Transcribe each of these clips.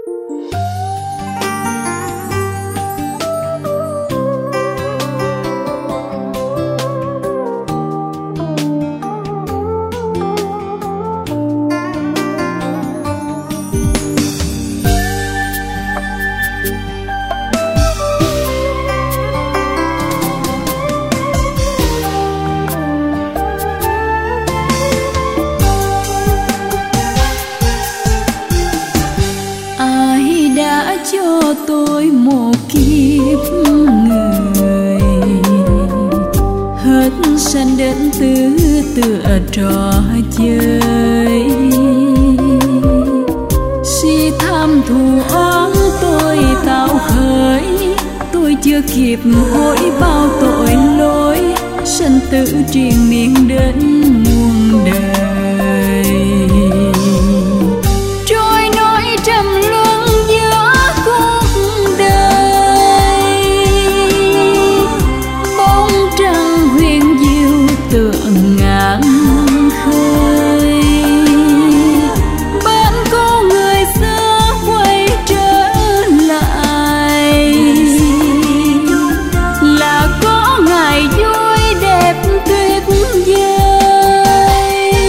Cho tôi một kiếp người hết sanh đến tứ tựa trò chơi, si tham thù oán tôi tạo khởi, tôi chưa kịp hối bao tội lỗi, sanh tử triền miên đến muôn đời. Trôi nổi trầm luân giữa cuộc đời, bóng trăng huyền diệu tựa ngàn khơi, bên cô người xưa quay trở lại, là có ngày vui đẹp tuyệt vời.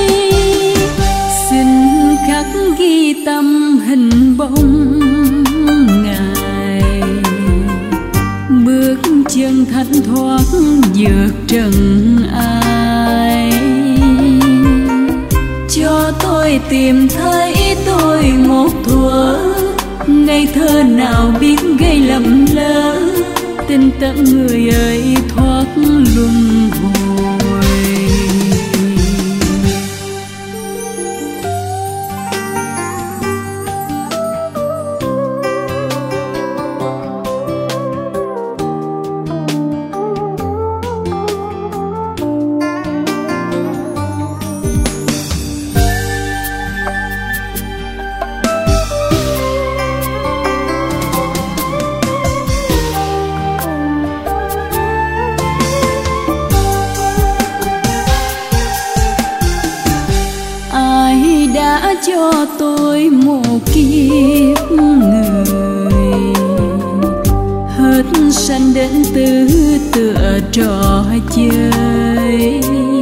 Xin khắc ghi tâm hình bóng Ngài, bước chân thanh thoát vượt trần ai, cho tôi tìm thấy tôi một thuở ngây thơ nào biết gây lầm lỡ, tin tận người ơi thoát luân hồi. Đã cho tôi một kiếp người hết sanh đến tứ tựa trò chơi,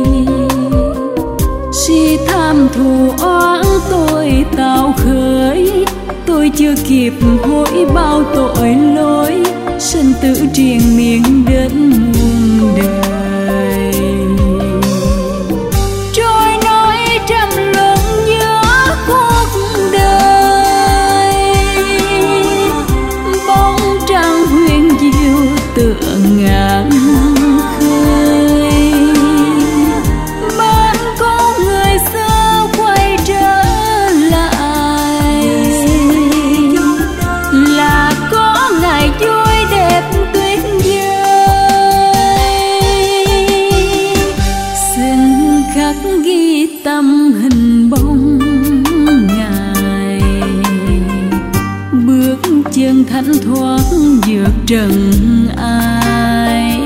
si tham thù oán tôi tạo khởi, tôi chưa kịp hối bao tội lỗi, sanh tử triền miên đến muôn đời. Trôi nổi trầm luân giữa cuộc đời, bóng trăng huyền diệu tựa ngàn khơi, bên có người xưa quay trở lại, là có ngày vui đẹp tuyệt vời. Xin khắc ghi tâm hình bóng Ngài, bước chân thánh thoát vượt trần ai,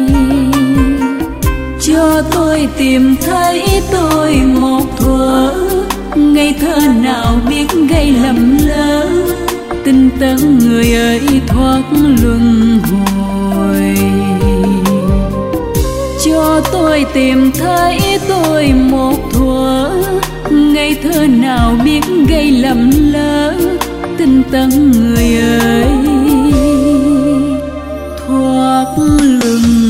cho tôi tìm thấy tôi một thuở ngây thơ nào biết gây lầm lỡ, tin tận người ơi thoát luân hồi. Cho tôi tìm thấy tôi một thuở ngây thơ nào biết gây lầm lỡ, tin tận người ơi thoát luân